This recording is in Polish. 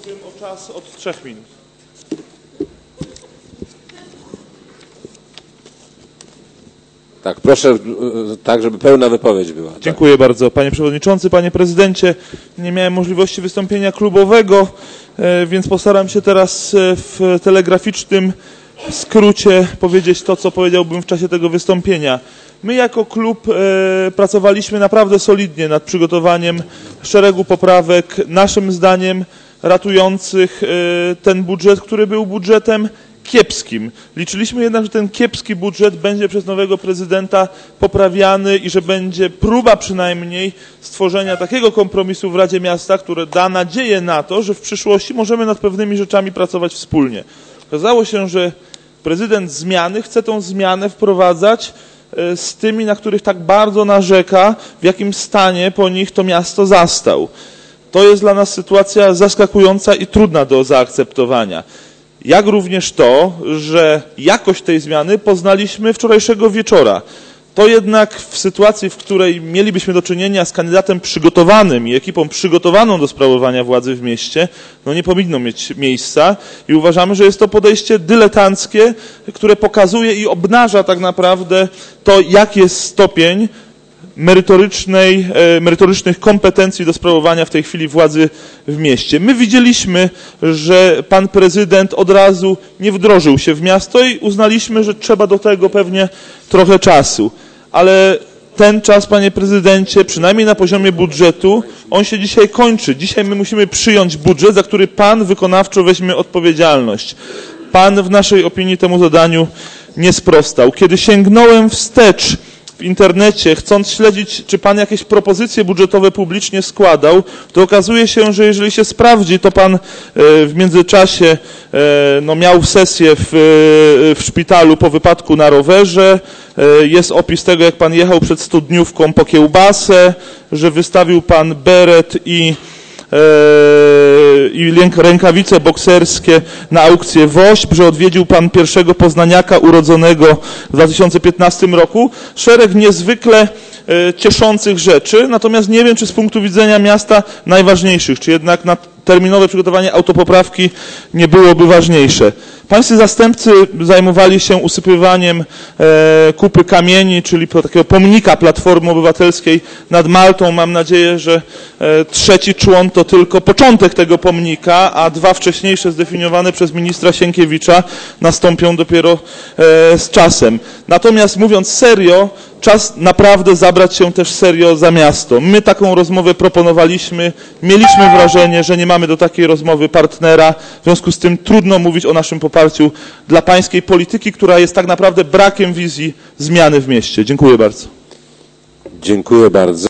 Prosiłem o czas od 3 minut. Tak, proszę tak, żeby pełna wypowiedź była. Dziękuję bardzo. Panie Przewodniczący, Panie Prezydencie, nie miałem możliwości wystąpienia klubowego, więc postaram się teraz w telegraficznym skrócie powiedzieć to, co powiedziałbym w czasie tego wystąpienia. My jako klub pracowaliśmy naprawdę solidnie nad przygotowaniem szeregu poprawek, naszym zdaniem ratujących ten budżet, który był budżetem kiepskim. Liczyliśmy jednak, że ten kiepski budżet będzie przez nowego prezydenta poprawiany i że będzie próba przynajmniej stworzenia takiego kompromisu w Radzie Miasta, który da nadzieję na to, że w przyszłości możemy nad pewnymi rzeczami pracować wspólnie. Okazało się, że prezydent zmiany chce tą zmianę wprowadzać z tymi, na których tak bardzo narzeka, w jakim stanie po nich to miasto zastał. To jest dla nas sytuacja zaskakująca i trudna do zaakceptowania. Jak również to, że jakość tej zmiany poznaliśmy wczorajszego wieczora. To jednak w sytuacji, w której mielibyśmy do czynienia z kandydatem przygotowanym i ekipą przygotowaną do sprawowania władzy w mieście, no nie powinno mieć miejsca i uważamy, że jest to podejście dyletanckie, które pokazuje i obnaża tak naprawdę to, jaki jest stopień merytorycznych kompetencji do sprawowania w tej chwili władzy w mieście. My widzieliśmy, że pan prezydent od razu nie wdrożył się w miasto i uznaliśmy, że trzeba do tego pewnie trochę czasu. Ale ten czas, panie prezydencie, przynajmniej na poziomie budżetu, on się dzisiaj kończy. Dzisiaj my musimy przyjąć budżet, za który pan wykonawczo weźmie odpowiedzialność. Pan w naszej opinii temu zadaniu nie sprostał. Kiedy sięgnąłem wstecz w internecie, chcąc śledzić, czy pan jakieś propozycje budżetowe publicznie składał, to okazuje się, że jeżeli się sprawdzi, to pan w międzyczasie miał sesję w szpitalu po wypadku na rowerze. Jest opis tego, jak pan jechał przed studniówką po kiełbasę, że wystawił pan beret i rękawice bokserskie na aukcję WOŚP, że odwiedził pan pierwszego poznaniaka urodzonego w 2015 roku. Szereg niezwykle cieszących rzeczy, natomiast nie wiem, czy z punktu widzenia miasta najważniejszych, czy jednak na terminowe przygotowanie autopoprawki nie byłoby ważniejsze. Pańscy zastępcy zajmowali się usypywaniem kupy kamieni, czyli takiego pomnika Platformy Obywatelskiej nad Maltą. Mam nadzieję, że trzeci człon to tylko początek tego pomnika, a 2 wcześniejsze zdefiniowane przez ministra Sienkiewicza nastąpią dopiero z czasem. Natomiast mówiąc serio, czas naprawdę zabrać się też serio za miasto. My taką rozmowę proponowaliśmy, mieliśmy wrażenie, że nie mamy do takiej rozmowy partnera, w związku z tym trudno mówić o naszym poparciu dla pańskiej polityki, która jest tak naprawdę brakiem wizji zmiany w mieście. Dziękuję bardzo. Dziękuję bardzo.